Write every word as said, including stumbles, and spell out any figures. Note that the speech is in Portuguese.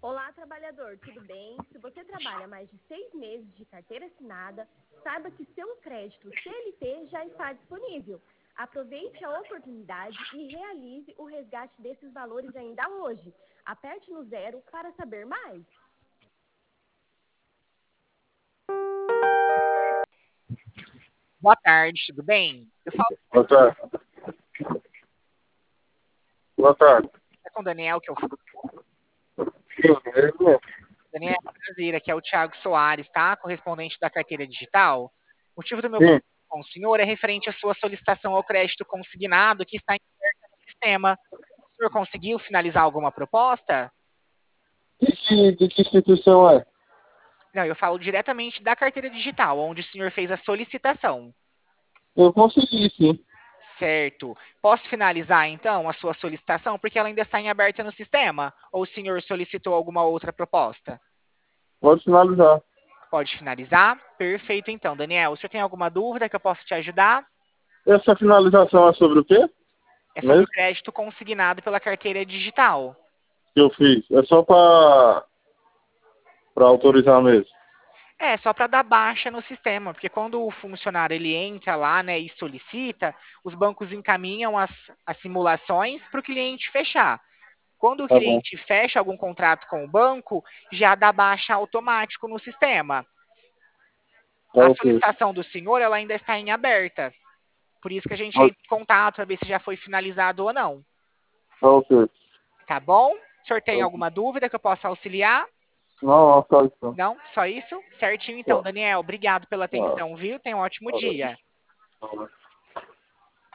Olá, trabalhador, tudo bem? Se você trabalha mais de seis meses de carteira assinada, saiba que seu crédito C L T já está disponível. Aproveite a oportunidade e realize o resgate desses valores ainda hoje. Aperte no zero para saber mais. Boa tarde, tudo bem? Eu falo Boa tarde. Boa tarde. com o Daniel, que eu falo. Sim, é mesmo. Daniel, prazer, aqui é o Thiago Soares, tá? Correspondente da carteira digital. O motivo do meu Sim. contato com o senhor é referente à sua solicitação ao crédito consignado que está em aberta no sistema. O senhor conseguiu finalizar alguma proposta? De que, de que instituição é? Não, eu falo diretamente da carteira digital, onde o senhor fez a solicitação. Eu consegui, sim. Certo. Posso finalizar, então, a sua solicitação, porque ela ainda está em aberta no sistema? Ou o senhor solicitou alguma outra proposta? Pode finalizar. Pode finalizar? Perfeito, então. Daniel, o senhor tem alguma dúvida que eu possa te ajudar? Essa finalização é sobre o quê? É sobre o Mesmo crédito consignado pela carteira digital. que eu fiz? É só para para autorizar mesmo. É, só para dar baixa no sistema, porque quando o funcionário ele entra lá, né, e solicita, os bancos encaminham as, as simulações para o cliente fechar. Quando o Tá bom. cliente fecha algum contrato com o banco, já dá baixa automático no sistema. Tá A ok. solicitação do senhor ela ainda está em aberta. Por isso que a gente Tá entra em contato para ver se já foi finalizado ou não. tá ok. Tá bom? O senhor Tá tem ok. alguma dúvida que eu possa auxiliar? Não, não, só isso. Não. Não? Só isso? Certinho então, Só. Daniel. Obrigado pela Tá. atenção, viu? Tenha um ótimo Tá bom. dia. Tá bom.